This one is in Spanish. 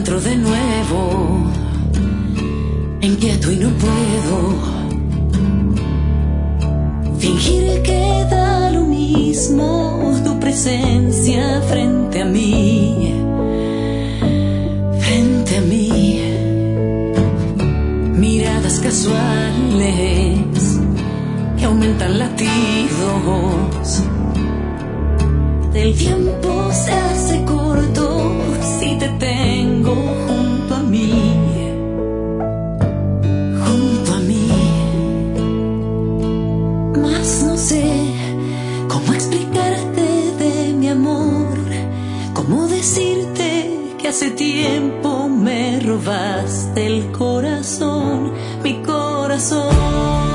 encuentro de nuevo, inquieto y no puedo fingir que da lo mismo tu presencia frente a mí, frente a mí. Miradas casuales que aumentan latidos. El tiempo se hace corto si te tengo junto a mí, junto a mí. Mas no sé cómo explicarte de mi amor, cómo decirte que hace tiempo me robaste el corazón, mi corazón.